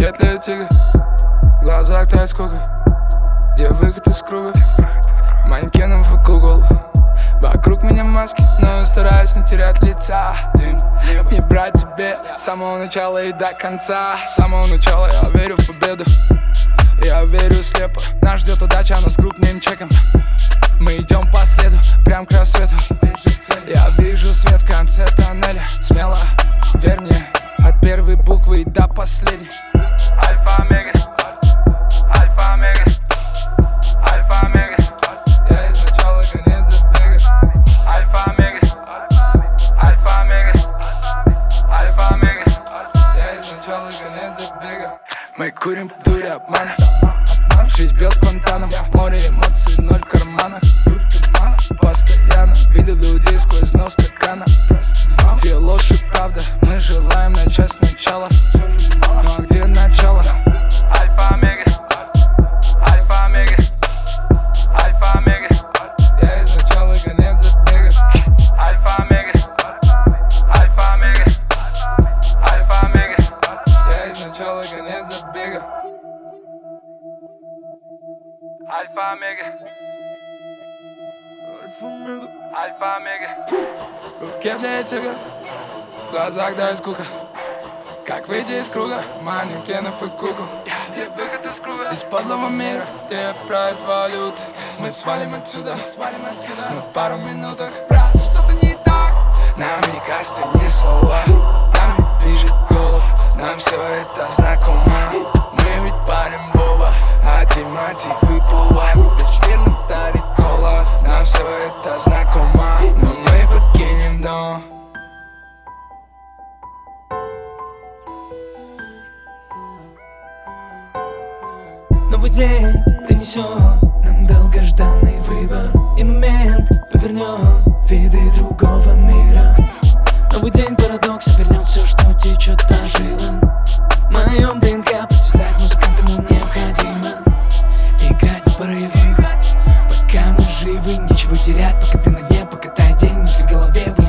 Кетли тигр, в глазах тает скука. Где выход из круга? Манекенов и Google. Вокруг меня маски, но я стараюсь не терять лица. Не брать тебе с самого начала и до конца. С самого начала я верю в победу. Я верю слепо. Нас ждет удача, она с крупным чеком. Мы идем по следу, прям к рассвету. Я вижу свет в конце тоннеля. Смело, верь мне, от первой буквы и до последней. Альфа-омега, альфа-омега, альфа-омега. Я из начала конец забега. Альфа-омега, альфа-омега, альфа-омега. Я из начала конец забега. Мы курим, дурь, обман. Жизнь бьет фонтаном, море эмоций, ноль в карманах. Постоянно видел людей сквозь дно стакана. Где ложь и правда, мы желаем начать сначала. Ну а где начало? Альфа-омега, альфа-омега, альфа-омега. Я из начала конец забега. Альфа-омега, альфа-омега, альфа-омега. Я из начала конец забега. Альфа-омега, альфа-омега. В руке для тигра, в глазах да скука. Как выйти из круга манекенов и кукол? Где выход из круга? Из подлого мира, где правит валюта. Мы свалим отсюда, но в пару минутах. Брат, что-то не так. Нами кажется не слова, нами движет голод. Нам все это знакомо. Мы ведь парим Вова, один мотив выплывает. Весь мир нам дарит кола. Нам все это знакомо, но мы покинем дом. Новый день принесет нам долгожданный выбор, и момент повернет виды другого мира. Новый день парадокс вернет все, что течет по жилам. В моем ДНК процветать музыкантам необходимо играть на порывах. Пока мы живы, нечего терять. Пока ты на дне, пока тает день, мысли в голове.